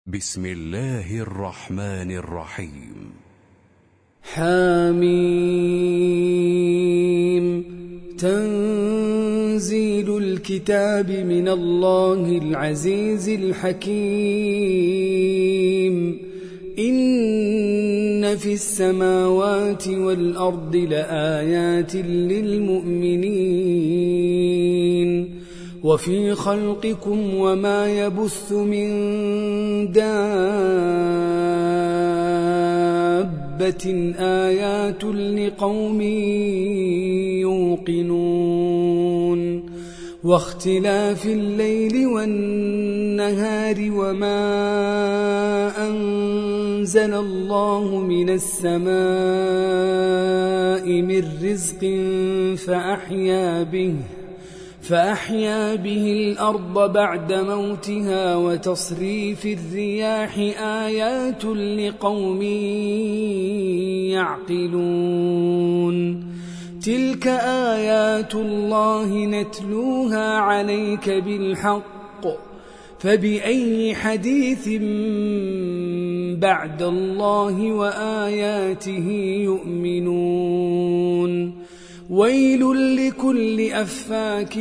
بسم الله الرحمن الرحيم. حميم. تنزيل الكتاب من الله العزيز الحكيم. إن في السماوات والأرض لآيات للمؤمنين وفي خلقكم وما يبث من دابة آيات لقوم يوقنون واختلاف الليل والنهار وما أنزل الله من السماء من رزق فأحيا به الأرض بعد موتها وتصريف الرياح آيات لقوم يعقلون. تلك آيات الله نتلوها عليك بالحق فبأي حديث بعد الله وآياته يؤمنون. ويل لكل أفاك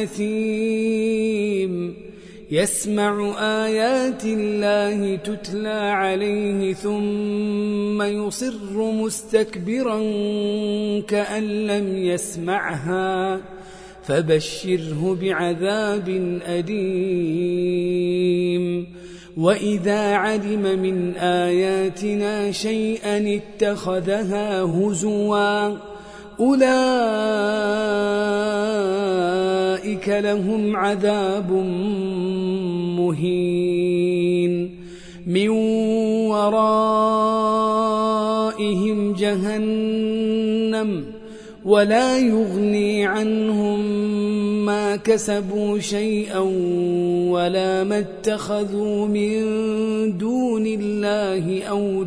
أثيم يسمع آيات الله تتلى عليه ثم يصر مستكبرا كأن لم يسمعها فبشره بعذاب أليم. وإذا علم من آياتنا شيئا اتخذها هزوا أولئك لهم عذاب مهين من ورائهم جهنم ولا يغني عنهم ما كسبوا شيئا ولا ما اتخذوا من دون الله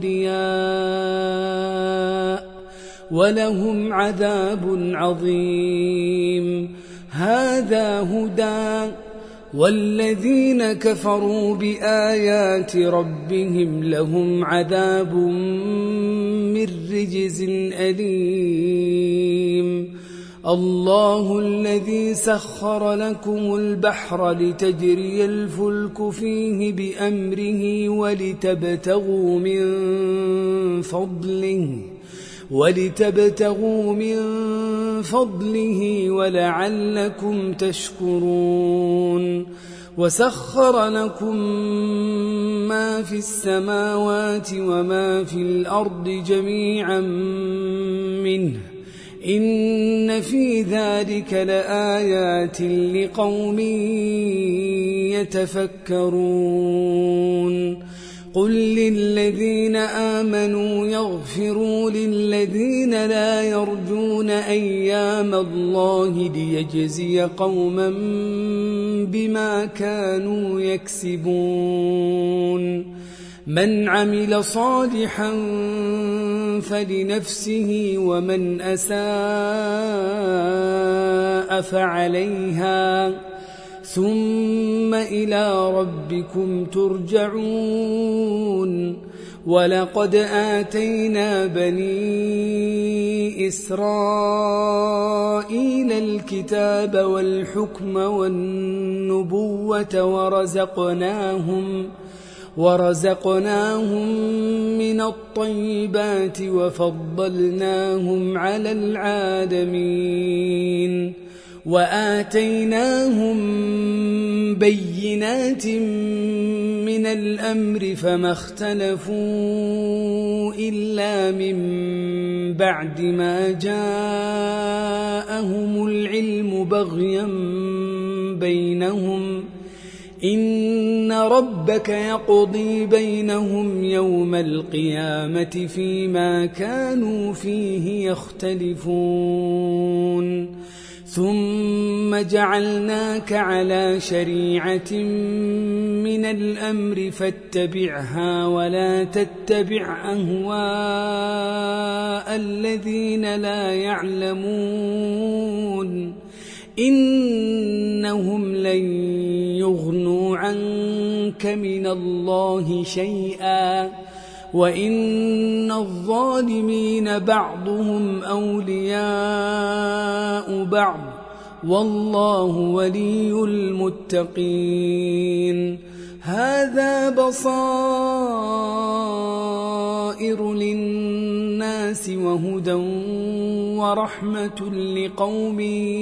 أولياء ولهم عذاب عظيم. هذا هدى والذين كفروا بآيات ربهم لهم عذاب من رجز أليم. الله الذي سخر لكم البحر لتجري الفلك فيه بأمره ولتبتغوا من فضله ولعلكم تشكرون. وسخر لكم ما في السماوات وما في الأرض جميعا منه إن في ذلك لآيات لقوم يتفكرون. قل للذين آمنوا يغفروا للذين لا يرجون أيام الله ليجزي قوما بما كانوا يكسبون. من عمل صالحا فلنفسه ومن أساء فعليها ثم إلى ربكم ترجعون. ولقد آتينا بني إسرائيل الكتاب والحكم والنبوة ورزقناهم من الطيبات وفضلناهم على العالمين وآتيناهم بينات من الأمر فما اختلفوا إلا من بعد ما جاءهم العلم بغيا بينهم. إن ربك يقضي بينهم يوم القيامة فيما كانوا فيه يختلفون. ثم جعلناك على شريعة من الأمر فاتبعها ولا تتبع أهواء الذين لا يعلمون إنهم لن يغنوا عنك من الله شيئا وإن الظالمين بعضهم أولياء بعض والله ولي المتقين هذا بصائر للناس وهدى ورحمة لقوم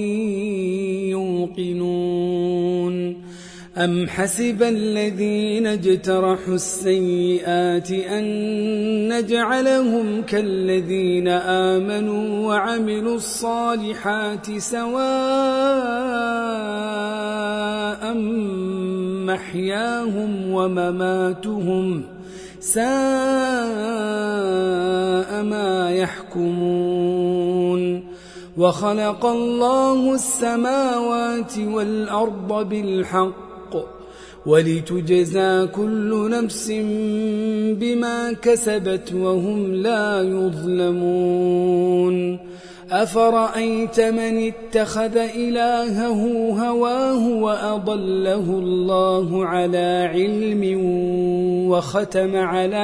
يوقنون أم حسب الذين اجترحوا السيئات أن نجعلهم كالذين آمنوا وعملوا الصالحات سواء محياهم ومماتهم ساء ما يحكمون وخلق الله السماوات والأرض بالحق ولتجزى كل نفس بما كسبت وهم لا يظلمون أفرأيت من اتخذ إلهه هواه وأضله الله على علم وختم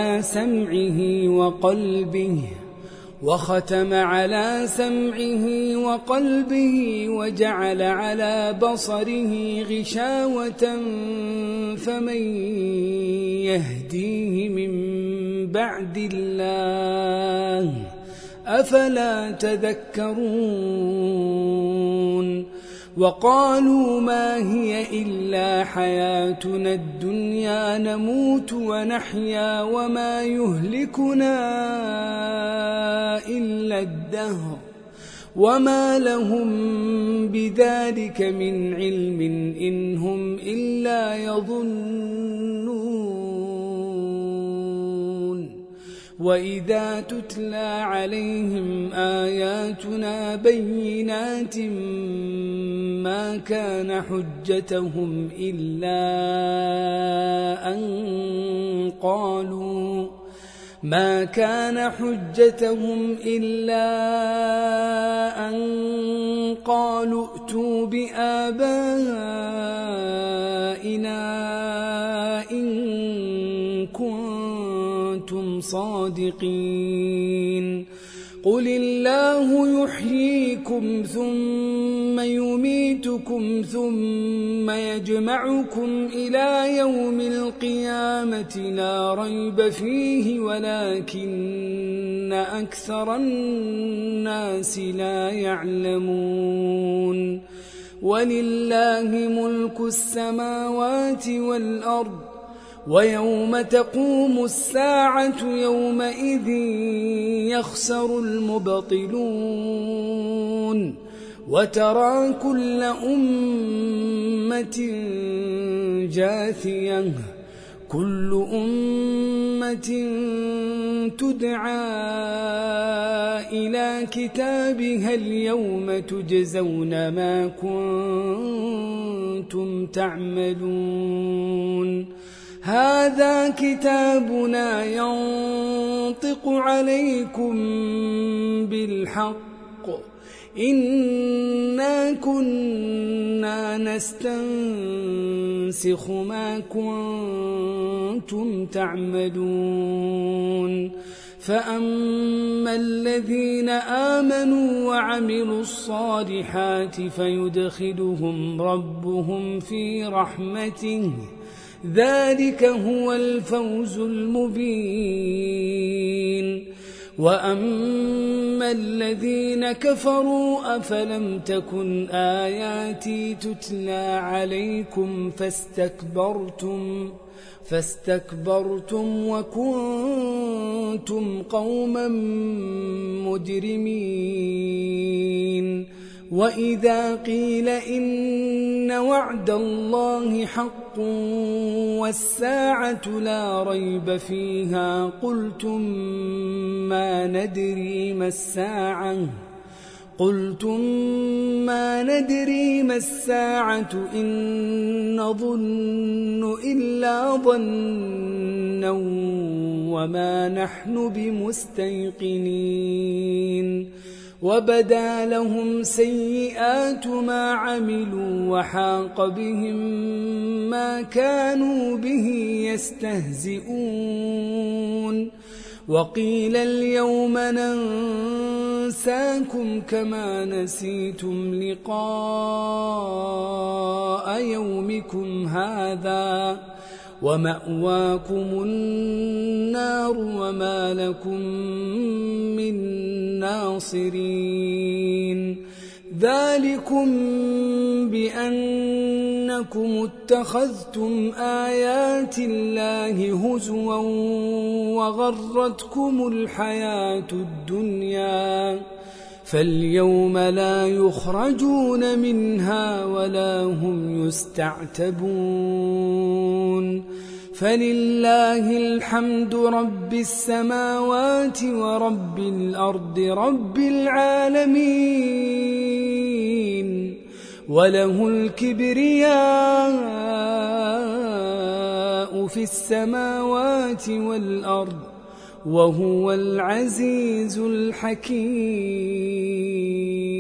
على سمعه وقلبه وجعل على بصره غشاوة فمن يهديه من بعد الله أفلا تذكرون وقالوا ما هي إلا حياتنا الدنيا نموت ونحيا وما يهلكنا إلا الدهر وما لهم بذلك من علم إن هم إلا يظنون وإذا تتلى عليهم آياتنا بينات ما كان حجتهم إلا أن قالوا ائتوا بآبائنا إن كنتم صادقين قل الله يحييكم ثم يميتكم ثم يجمعكم إلى يوم القيامة لا ريب فيه ولكن أكثر الناس لا يعلمون ولله ملك السماوات والأرض ويوم تقوم الساعة يومئذ يخسر المبطلون وترى كل أمة جاثية كل أمة تدعى إلى كتابها اليوم تجزون ما كنتم تعملون هذا كتابنا ينطق عليكم بالحق إنا كنا نستنسخ ما كنتم تعملون فأما الذين آمنوا وعملوا الصالحات فيدخلهم ربهم في رحمته ذلك هو الفوز المبين وأما الذين كفروا أفلم تكن آياتي تتلى عليكم فاستكبرتم وكنتم قوما مجرمين وإذا قيل إن وعد الله حق والساعة لا ريب فيها قلتم ما ندري ما الساعة إن نظن إلا ظنا وما نحن بمستيقنين وبدا لهم سيئات ما عملوا وحاق بهم ما كانوا به يستهزئون وقيل اليوم ننساكم كما نسيتم لقاء يومكم هذا ومأواكم النار وما لكم من ناصرين ذلكم بأنكم اتخذتم آيات الله هزوا وغرتكم الحياة الدنيا فاليوم لا يخرجون منها ولا هم يستعتبون فلله الحمد رب السماوات ورب الأرض رب العالمين وله الكبرياء في السماوات والأرض وهو العزيز الحكيم.